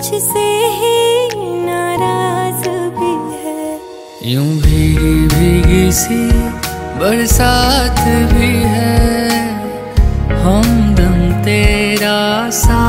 मुझसे ही नाराज भी है। यूं भीगी भीगी सी बरसात भी है, हमदम तेरा सा